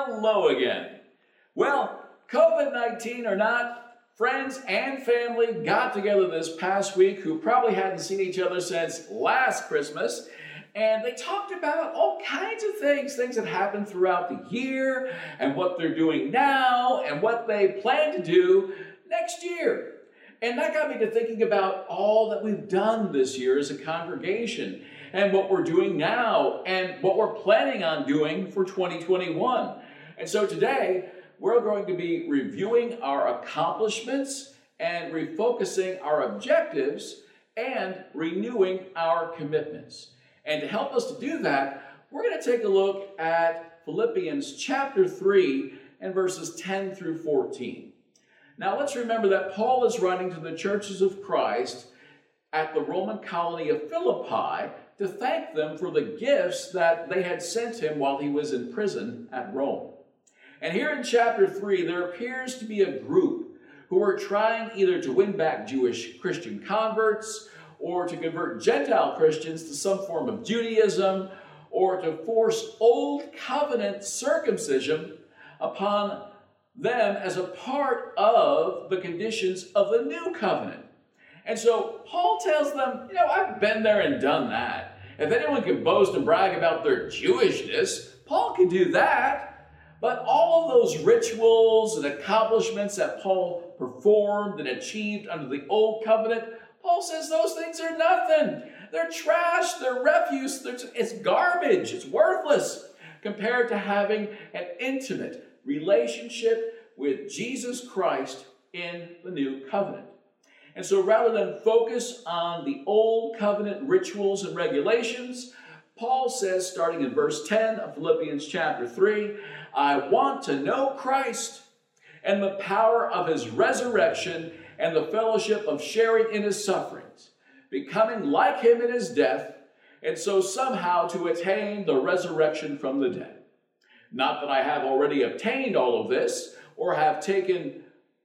Hello again. Well, COVID-19 or not, friends and family got together this past week who probably hadn't seen each other since last Christmas, and they talked about all kinds of things that happened throughout the year, and what they're doing now, and what they plan to do next year. And that got me to thinking about all that we've done this year as a congregation, and what we're doing now, and what we're planning on doing for 2021. And so today, we're going to be reviewing our accomplishments and refocusing our objectives and renewing our commitments. And to help us to do that, we're going to take a look at Philippians chapter 3 and verses 10 through 14. Now let's remember that Paul is writing to the churches of Christ at the Roman colony of Philippi to thank them for the gifts that they had sent him while he was in prison at Rome. And here in chapter 3, there appears to be a group who are trying either to win back Jewish Christian converts, or to convert Gentile Christians to some form of Judaism, or to force old covenant circumcision upon them as a part of the conditions of the new covenant. And so Paul tells them, I've been there and done that. If anyone can boast and brag about their Jewishness, Paul can do that. But all of those rituals and accomplishments that Paul performed and achieved under the old covenant, Paul says those things are nothing. They're trash, they're refuse, it's garbage, it's worthless compared to having an intimate relationship with Jesus Christ in the new covenant. And so rather than focus on the old covenant rituals and regulations, Paul says, starting in verse 10 of Philippians chapter 3, I want to know Christ and the power of his resurrection and the fellowship of sharing in his sufferings, becoming like him in his death, and so somehow to attain the resurrection from the dead. Not that I have already obtained all of this, or have been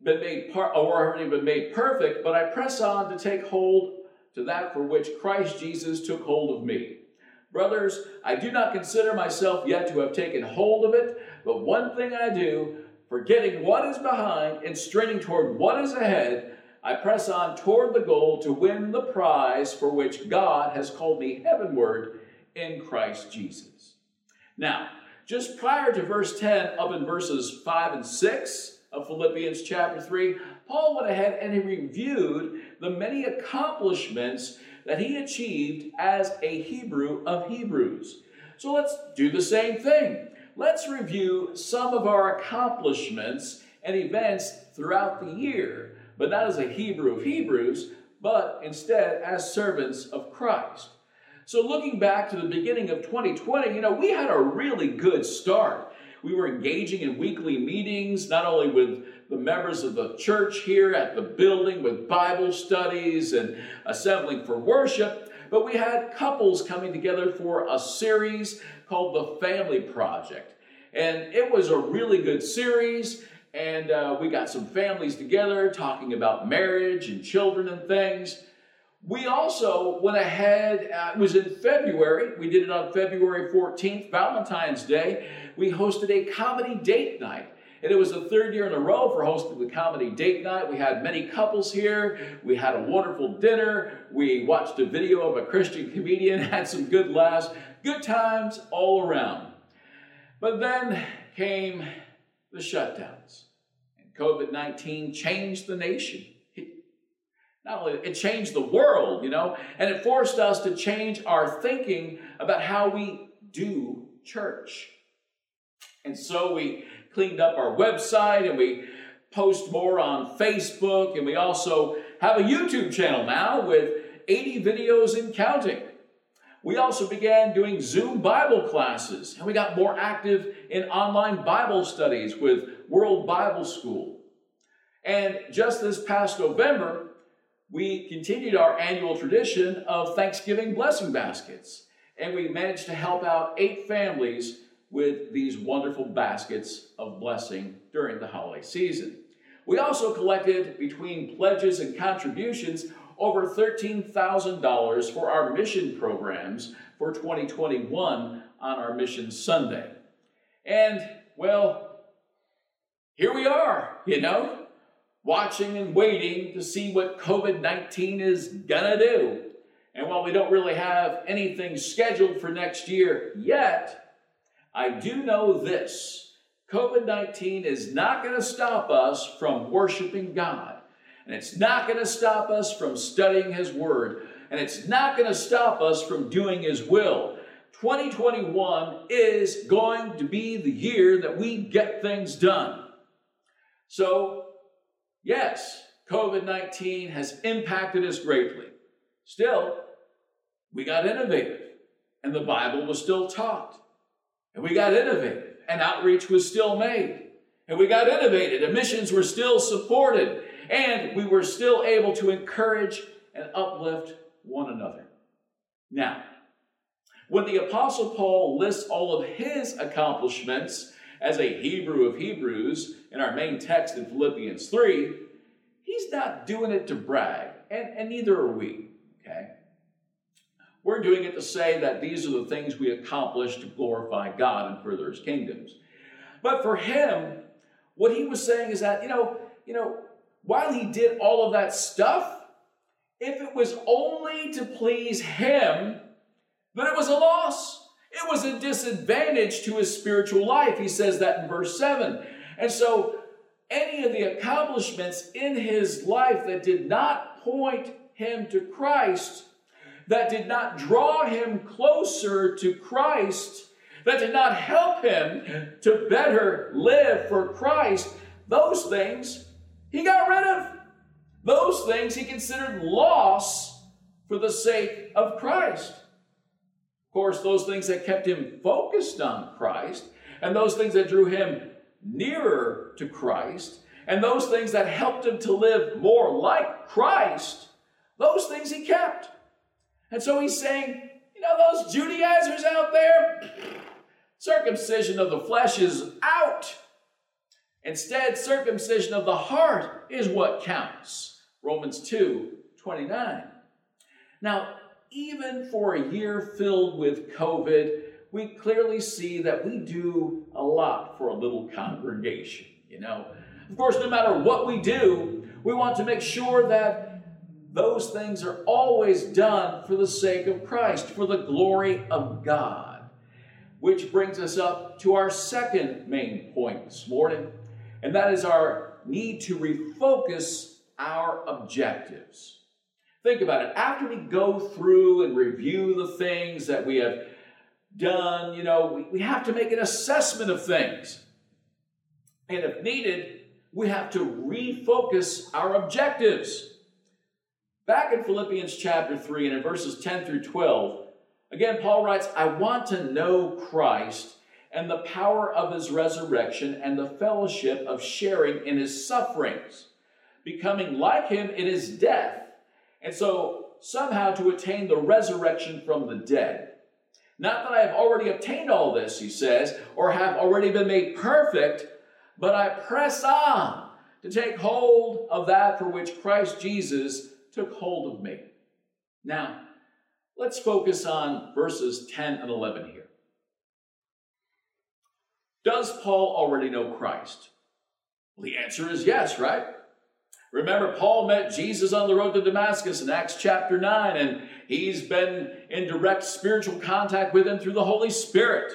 made perfect, but I press on to take hold to that for which Christ Jesus took hold of me. Brothers, I do not consider myself yet to have taken hold of it, but one thing I do, forgetting what is behind and straining toward what is ahead, I press on toward the goal to win the prize for which God has called me heavenward in Christ Jesus. Now, just prior to verse 10, up in verses 5 and 6 of Philippians chapter 3, Paul went ahead and he reviewed the many accomplishments that he achieved as a Hebrew of Hebrews. So let's do the same thing. Let's review some of our accomplishments and events throughout the year, but not as a Hebrew of Hebrews, but instead as servants of Christ. So looking back to the beginning of 2020, we had a really good start. We were engaging in weekly meetings, not only with the members of the church here at the building with Bible studies and assembling for worship, but we had couples coming together for a series called The Family Project. And it was a really good series, and we got some families together talking about marriage and children and things. We also went ahead, it was in February, we did it on February 14th, Valentine's Day. We hosted a comedy date night. And it was the third year in a row for hosting the comedy date night. We had many couples here. We had a wonderful dinner. We watched a video of a Christian comedian, had some good laughs, good times all around. But then came the shutdowns. And COVID-19 changed the nation. Not only, it changed the world, and it forced us to change our thinking about how we do church. And so we cleaned up our website, and we post more on Facebook, and we also have a YouTube channel now with 80 videos and counting. We also began doing Zoom Bible classes, and we got more active in online Bible studies with World Bible School. And just this past November, we continued our annual tradition of Thanksgiving blessing baskets, and we managed to help out 8 families with these wonderful baskets of blessing during the holiday season. We also collected, between pledges and contributions, over $13,000 for our mission programs for 2021 on our Mission Sunday. And well, here we are, watching and waiting to see what COVID-19 is gonna do. And while we don't really have anything scheduled for next year yet, I do know this. COVID-19 is not going to stop us from worshiping God. And it's not going to stop us from studying His Word. And it's not going to stop us from doing His will. 2021 is going to be the year that we get things done. So, yes, COVID-19 has impacted us greatly. Still, we got innovative, and the Bible was still taught. And we got innovative, and outreach was still made. And we got innovative, and missions were still supported. And we were still able to encourage and uplift one another. Now, when the Apostle Paul lists all of his accomplishments as a Hebrew of Hebrews in our main text in Philippians 3, he's not doing it to brag, and neither are we, okay? We're doing it to say that these are the things we accomplish to glorify God and further His kingdoms. But for him, what he was saying is that, while he did all of that stuff, if it was only to please him, then it was a loss. It was a disadvantage to his spiritual life. He says that in verse 7. And so any of the accomplishments in his life that did not point him to Christ, that did not draw him closer to Christ, that did not help him to better live for Christ, those things he got rid of. Those things he considered loss for the sake of Christ. Of course, those things that kept him focused on Christ, and those things that drew him nearer to Christ, and those things that helped him to live more like Christ, those things he kept. And so he's saying, those Judaizers out there, circumcision of the flesh is out. Instead, circumcision of the heart is what counts. Romans 2:29. Now, even for a year filled with COVID, we clearly see that we do a lot for a little congregation, Of course, no matter what we do, we want to make sure that those things are always done for the sake of Christ, for the glory of God. Which brings us up to our second main point this morning, and that is our need to refocus our objectives. Think about it. After we go through and review the things that we have done, we have to make an assessment of things. And if needed, we have to refocus our objectives. Back in Philippians chapter 3 and in verses 10 through 12, again, Paul writes, I want to know Christ and the power of His resurrection and the fellowship of sharing in His sufferings, becoming like Him in His death, and so somehow to attain the resurrection from the dead. Not that I have already obtained all this, he says, or have already been made perfect, but I press on to take hold of that for which Christ Jesus took hold of me. Now, let's focus on verses 10 and 11 here. Does Paul already know Christ? Well, the answer is yes, right? Remember, Paul met Jesus on the road to Damascus in Acts chapter 9, and he's been in direct spiritual contact with him through the Holy Spirit.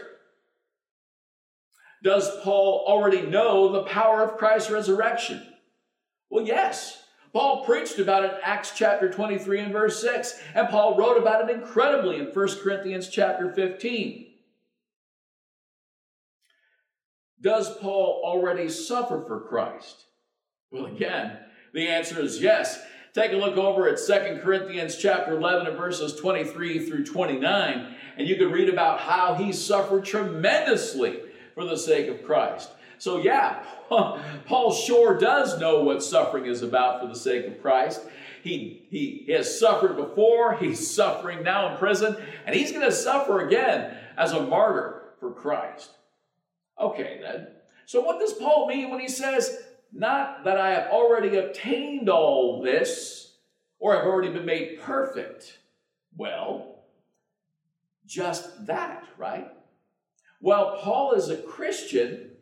Does Paul already know the power of Christ's resurrection? Well, yes. Paul preached about it in Acts chapter 23 and verse 6, and Paul wrote about it incredibly in 1 Corinthians chapter 15. Does Paul already suffer for Christ? Well, again, the answer is yes. Take a look over at 2 Corinthians chapter 11 and verses 23 through 29, and you can read about how he suffered tremendously for the sake of Christ. So yeah, Paul sure does know what suffering is about for the sake of Christ. He has suffered before, he's suffering now in prison, and he's going to suffer again as a martyr for Christ. Okay then, so what does Paul mean when he says, not that I have already obtained all this, or have already been made perfect? Well, just that, right? While Paul is a Christian,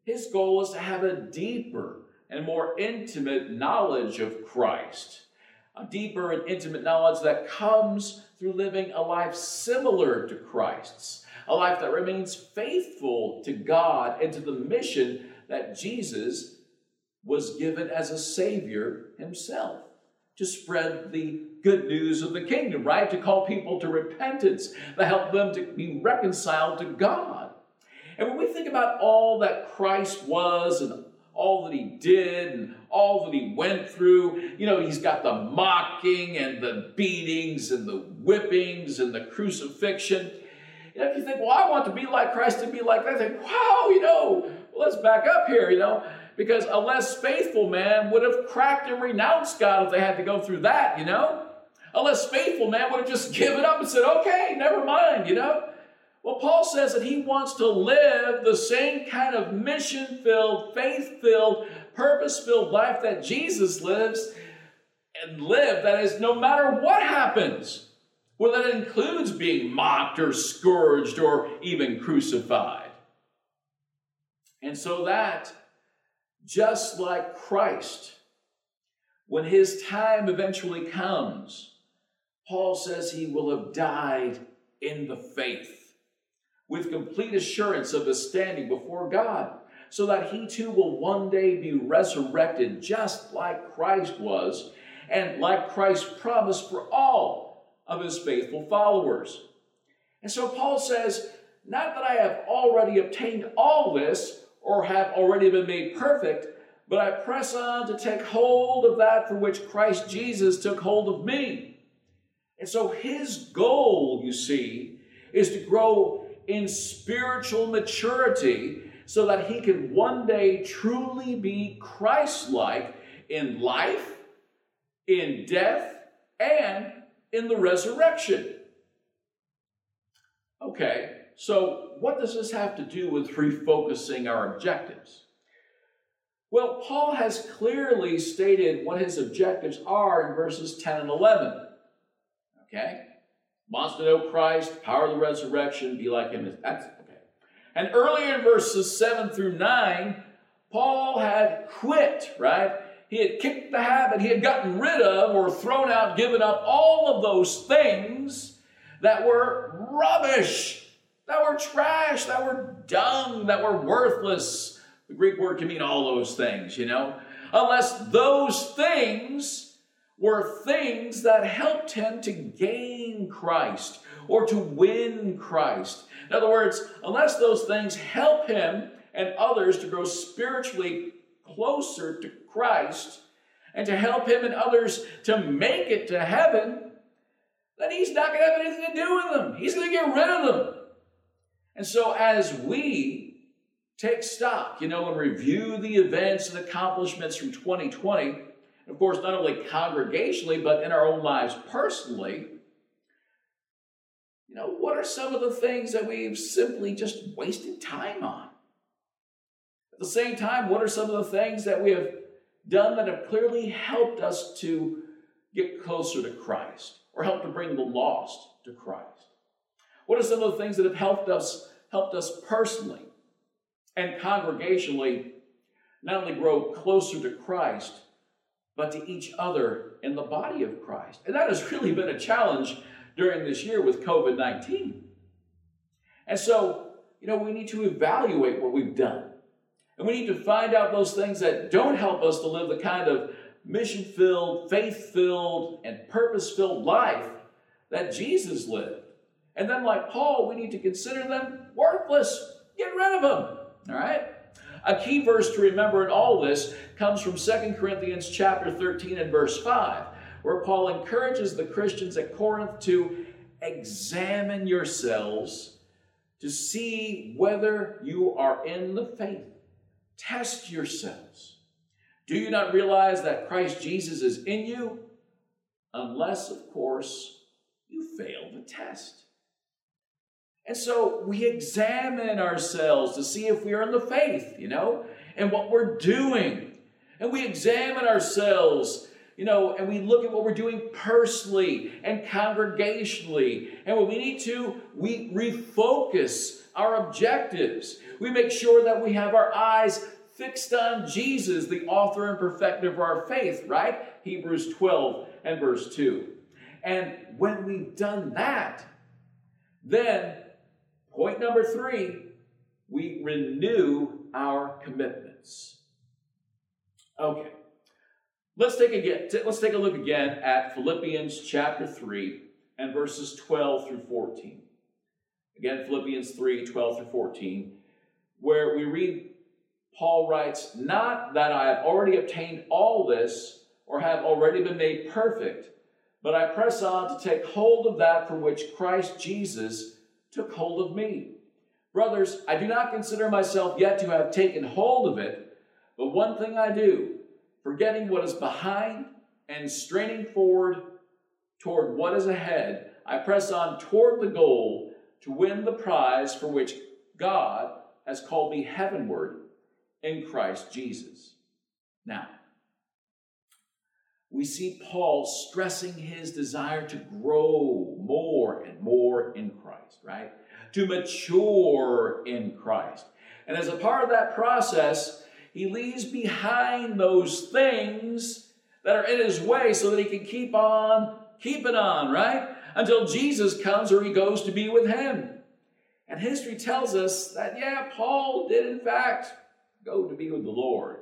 His goal is to have a deeper and more intimate knowledge of Christ. A deeper and intimate knowledge that comes through living a life similar to Christ's. A life that remains faithful to God and to the mission that Jesus was given as a Savior himself. To spread the good news of the kingdom, right? To call people to repentance, to help them to be reconciled to God. And when we think about all that Christ was and all that he did and all that he went through, he's got the mocking and the beatings and the whippings and the crucifixion. If you think, well, I want to be like Christ and be like that, I think, wow, let's back up here, because a less faithful man would have cracked and renounced God if they had to go through that, A less faithful man would have just given up and said, okay, never mind, Well, Paul says that he wants to live the same kind of mission-filled, faith-filled, purpose-filled life that Jesus lives and lived. That is, no matter what happens, whether that includes being mocked or scourged or even crucified. And so that, just like Christ, when his time eventually comes, Paul says he will have died in the faith, with complete assurance of his standing before God, so that he too will one day be resurrected just like Christ was, and like Christ promised for all of his faithful followers. And so Paul says, not that I have already obtained all this, or have already been made perfect, but I press on to take hold of that for which Christ Jesus took hold of me. And so his goal, you see, is to grow in spiritual maturity so that he can one day truly be Christ-like in life, in death, and in the resurrection. Okay, so what does this have to do with refocusing our objectives? Well, Paul has clearly stated what his objectives are in verses 10 and 11. Okay? Wants to know Christ, power of the resurrection, be like him. That's okay. And earlier in verses 7 through 9, Paul had quit, right? He had kicked the habit. He had gotten rid of or thrown out, given up all of those things that were rubbish, that were trash, that were dung, that were worthless. The Greek word can mean all those things, unless those things were things that helped him to gain Christ or to win Christ. In other words, unless those things help him and others to grow spiritually closer to Christ and to help him and others to make it to heaven, then he's not going to have anything to do with them. He's going to get rid of them. And so as we take stock, and review the events and accomplishments from 2020, and of course, not only congregationally, but in our own lives personally, what are some of the things that we've simply just wasted time on? At the same time, what are some of the things that we have done that have clearly helped us to get closer to Christ or help to bring the lost to Christ? What are some of the things that have helped us personally and congregationally not only grow closer to Christ, but to each other in the body of Christ? And that has really been a challenge during this year with COVID-19. And so, we need to evaluate what we've done. And we need to find out those things that don't help us to live the kind of mission-filled, faith-filled, and purpose-filled life that Jesus lived. And then, like Paul, we need to consider them worthless. Get rid of them. All right? A key verse to remember in all this comes from 2 Corinthians chapter 13 and verse 5, where Paul encourages the Christians at Corinth to examine yourselves to see whether you are in the faith. Test yourselves. Do you not realize that Christ Jesus is in you? Unless, of course, you fail the test. And so we examine ourselves to see if we are in the faith, and what we're doing. And we examine ourselves, and we look at what we're doing personally and congregationally. And when we need to, we refocus our objectives. We make sure that we have our eyes fixed on Jesus, the author and perfecter of our faith, right? Hebrews 12 and verse 2. And when we've done that, then point number 3, we renew our commitments. Okay. Let's take a look again at Philippians chapter 3 and verses 12 through 14. Again, Philippians 3, 12 through 14, where we read, Paul writes, "Not that I have already obtained all this or have already been made perfect, but I press on to take hold of that for which Christ Jesus took hold of me. Brothers, I do not consider myself yet to have taken hold of it, but one thing I do, forgetting what is behind and straining forward toward what is ahead, I press on toward the goal to win the prize for which God has called me heavenward in Christ Jesus." Now, we see Paul stressing his desire to grow more and more in Christ, right? To mature in Christ. And as a part of that process, he leaves behind those things that are in his way so that he can keep on keeping on, right? Until Jesus comes or he goes to be with him. And history tells us that, yeah, Paul did in fact go to be with the Lord,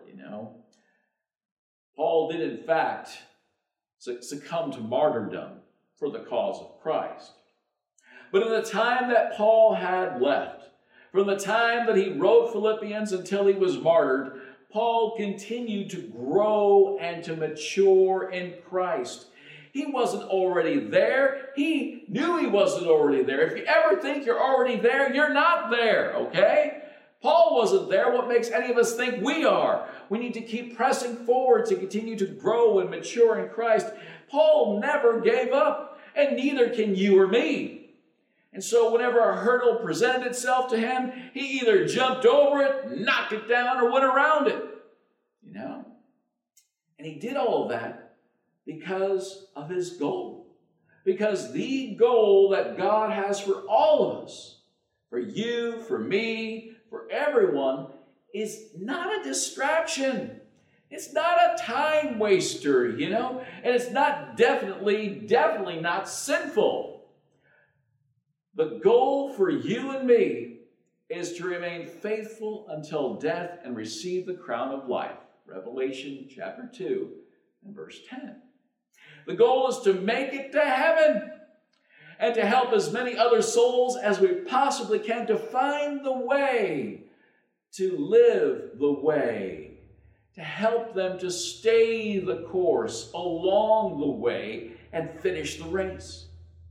Paul did in fact succumb to martyrdom for the cause of Christ. But in the time that Paul had left, from the time that he wrote Philippians until he was martyred, Paul continued to grow and to mature in Christ. He wasn't already there. He knew he wasn't already there. If you ever think you're already there, you're not there, okay? Paul wasn't there. What makes any of us think we are? We need to keep pressing forward to continue to grow and mature in Christ. Paul never gave up, and neither can you or me. And so whenever a hurdle presented itself to him, he either jumped over it, knocked it down, or went around it. And he did all of that because of his goal. Because the goal that God has for all of us, for you, for me, for everyone, is not a distraction. It's not a time waster, and it's not definitely not sinful. The goal for you and me is to remain faithful until death and receive the crown of life. Revelation chapter 2 and verse 10. The goal is to make it to heaven and to help as many other souls as we possibly can to find the way, to live the way, to help them to stay the course along the way and finish the race.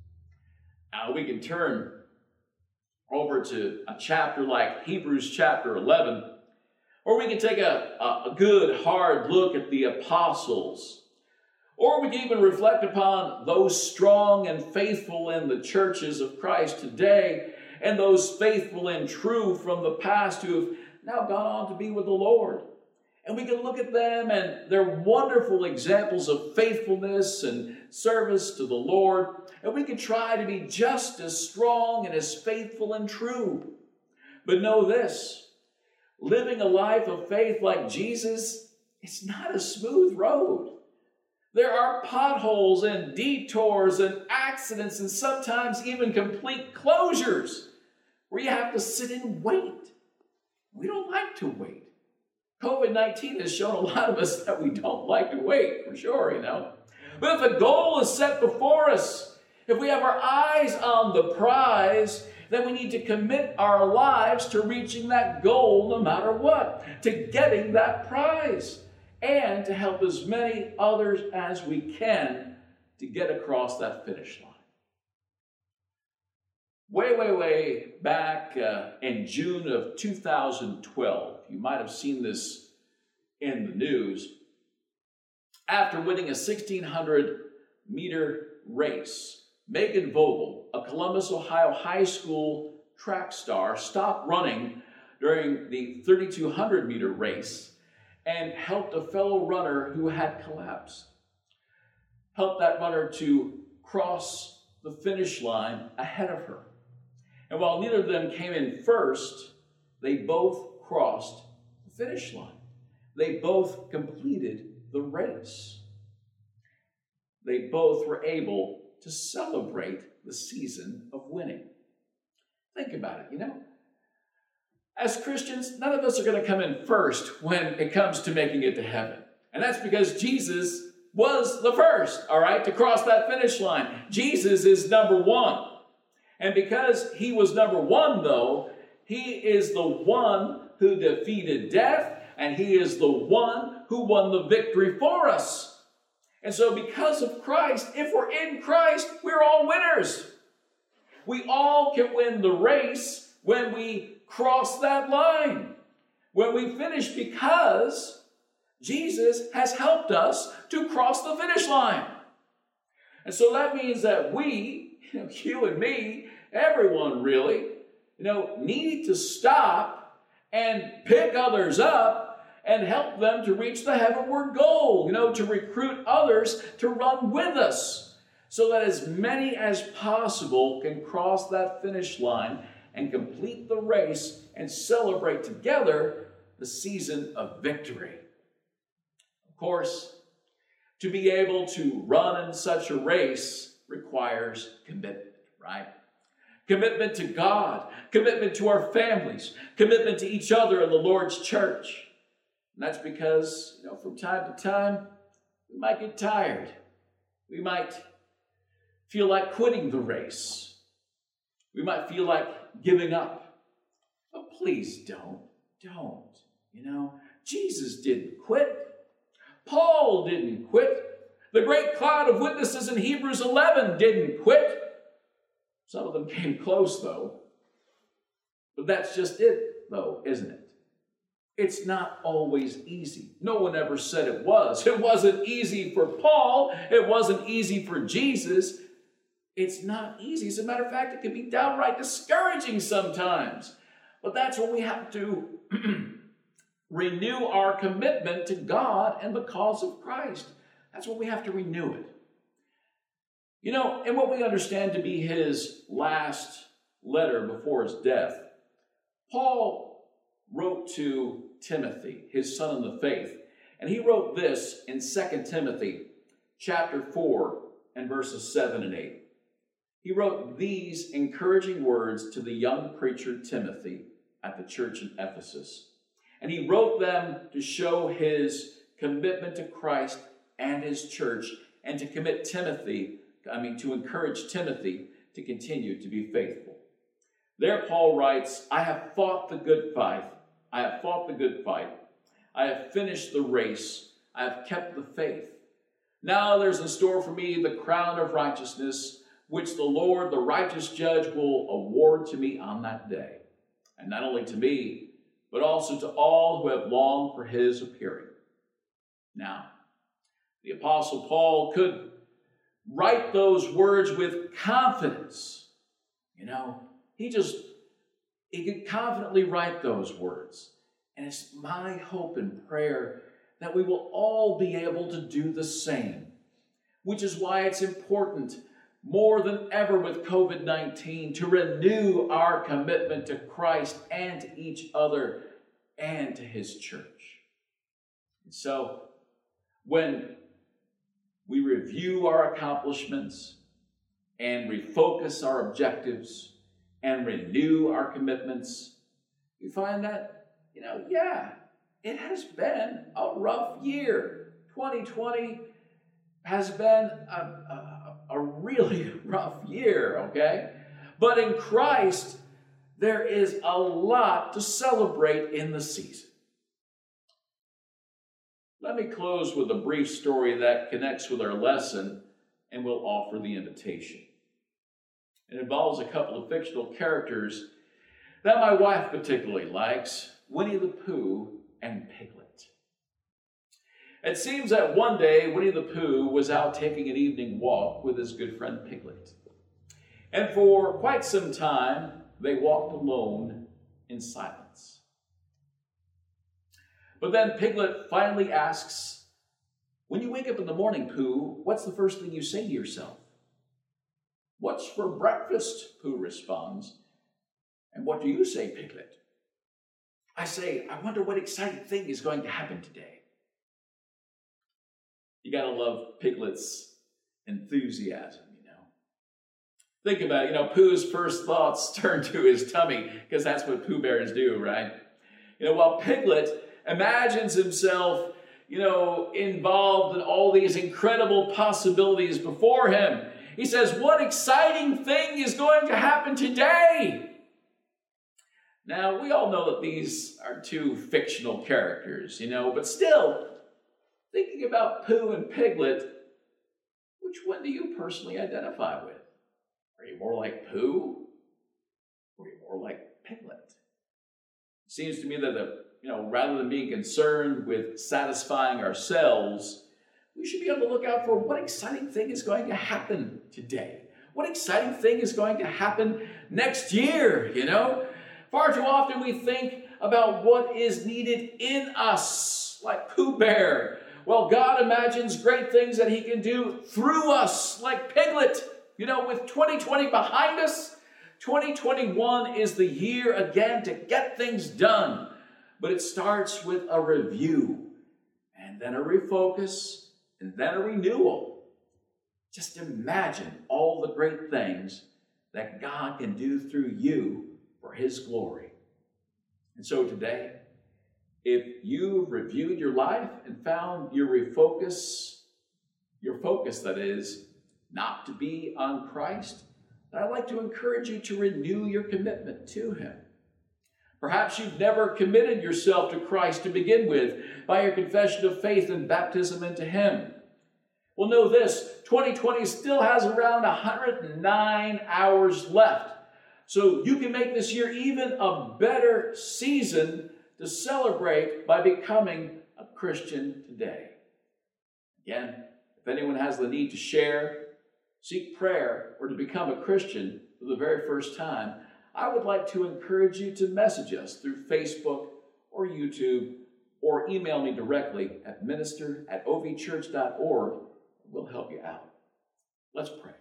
Now we can turn over to a chapter like Hebrews chapter 11, or we can take a good hard look at the apostles. Or we can even reflect upon those strong and faithful in the churches of Christ today, and those faithful and true from the past who have now gone on to be with the Lord. And we can look at them, and they're wonderful examples of faithfulness and service to the Lord. And we can try to be just as strong and as faithful and true. But know this, living a life of faith like Jesus, it's not a smooth road. There are potholes and detours and accidents and sometimes even complete closures where you have to sit and wait. We don't like to wait. COVID-19 has shown a lot of us that we don't like to wait, for sure, But if the goal is set before us, if we have our eyes on the prize, then we need to commit our lives to reaching that goal no matter what, to getting that prize, and to help as many others as we can to get across that finish line. Way back in June of 2012, you might have seen this in the news, after winning a 1,600-meter race, Megan Vogel, a Columbus, Ohio high school track star, stopped running during the 3,200-meter race and helped a fellow runner who had collapsed. Helped that runner to cross the finish line ahead of her. And while neither of them came in first, they both crossed the finish line. They both completed the race. They both were able to celebrate the season of winning. Think about it, As Christians, none of us are going to come in first when it comes to making it to heaven. And that's because Jesus was the first, all right, to cross that finish line. Jesus is number one. And because he was number one, though, he is the one who defeated death, and he is the one who won the victory for us. And so because of Christ, if we're in Christ, we're all winners. We all can win the race when we cross that line, when we finish, because Jesus has helped us to cross the finish line. And so that means that we, you and me, everyone really, need to stop and pick others up and help them to reach the heavenward goal, to recruit others to run with us so that as many as possible can cross that finish line and complete the race and celebrate together the season of victory. Of course, to be able to run in such a race requires commitment, right? Commitment to God, commitment to our families, commitment to each other in the Lord's church. And that's because, from time to time, we might get tired. We might feel like quitting the race. We might feel like giving up. But please don't. Jesus didn't quit. Paul didn't quit. The great cloud of witnesses in Hebrews 11 didn't quit. Some of them came close, though. But that's just it, though, isn't it? It's not always easy. No one ever said it was. It wasn't easy for Paul. It wasn't easy for Jesus. It's not easy. As a matter of fact, it can be downright discouraging sometimes. But that's when we have to renew our commitment to God and the cause of Christ. That's when we have to renew it. And what we understand to be his last letter before his death, Paul wrote to Timothy, his son in the faith. And he wrote this in 2 Timothy chapter 4 and verses 7 and 8. He wrote these encouraging words to the young preacher Timothy at the church in Ephesus. And he wrote them to show his commitment to Christ and his church, and to to encourage Timothy to continue to be faithful. There Paul writes, I have fought the good fight. I have fought the good fight. I have finished the race. I have kept the faith. Now there's in store for me the crown of righteousness, which the Lord, the righteous judge, will award to me on that day. And not only to me, but also to all who have longed for his appearing. Now, the Apostle Paul could write those words with confidence. He could confidently write those words. And it's my hope and prayer that we will all be able to do the same, which is why it's important, more than ever with COVID-19, to renew our commitment to Christ and to each other and to his church. And so, when we review our accomplishments and refocus our objectives and renew our commitments, we find that, it has been a rough year. 2020 has been a really rough year, okay? But in Christ, there is a lot to celebrate in the season. Let me close with a brief story that connects with our lesson and will offer the invitation. It involves a couple of fictional characters that my wife particularly likes, Winnie the Pooh and Piglet. It seems that one day Winnie the Pooh was out taking an evening walk with his good friend Piglet. And for quite some time, they walked alone in silence. But then Piglet finally asks, when you wake up in the morning, Pooh, what's the first thing you say to yourself? What's for breakfast? Pooh responds. And what do you say, Piglet? I say, I wonder what exciting thing is going to happen today. You got to love Piglet's enthusiasm, Think about it. Pooh's first thoughts turn to his tummy, because that's what Pooh Bears do, right? While Piglet imagines himself, involved in all these incredible possibilities before him. He says, what exciting thing is going to happen today? Now, we all know that these are two fictional characters, but still, thinking about Pooh and Piglet, which one do you personally identify with? Are you more like Pooh? Or are you more like Piglet? It seems to me that rather than being concerned with satisfying ourselves, we should be able to look out for what exciting thing is going to happen today. What exciting thing is going to happen next year, Far too often we think about what is needed in us, like Pooh Bear. Well, God imagines great things that he can do through us, like Piglet. With 2020 behind us, 2021 is the year again to get things done. But it starts with a review, and then a refocus, and then a renewal. Just imagine all the great things that God can do through you for his glory. And so today, if you've reviewed your life and found your focus that is, not to be on Christ, then I'd like to encourage you to renew your commitment to him. Perhaps you've never committed yourself to Christ to begin with by your confession of faith and baptism into him. Well, know this, 2020 still has around 109 hours left. So you can make this year even a better season to celebrate by becoming a Christian today. Again, if anyone has the need to share, seek prayer, or to become a Christian for the very first time, I would like to encourage you to message us through Facebook or YouTube, or email me directly at minister@ovchurch.org. We'll help you out. Let's pray.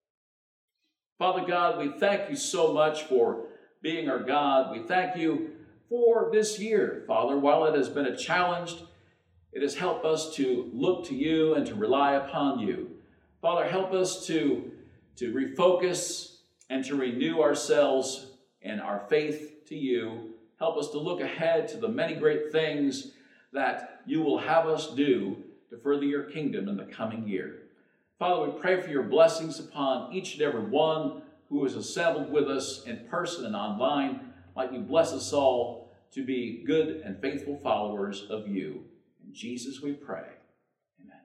Father God, we thank you so much for being our God. We thank you for this year, Father. While it has been a challenge, it has helped us to look to you and to rely upon you. Father, help us to refocus and to renew ourselves and our faith to you. Help us to look ahead to the many great things that you will have us do to further your kingdom in the coming year. Father, we pray for your blessings upon each and every one who is assembled with us in person and online. Might you bless us all to be good and faithful followers of you. In Jesus we pray. Amen.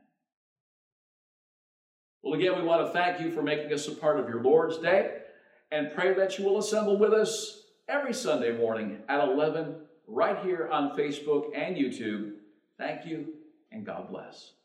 Well, again, we want to thank you for making us a part of your Lord's Day, and pray that you will assemble with us every Sunday morning at 11 right here on Facebook and YouTube. Thank you, and God bless.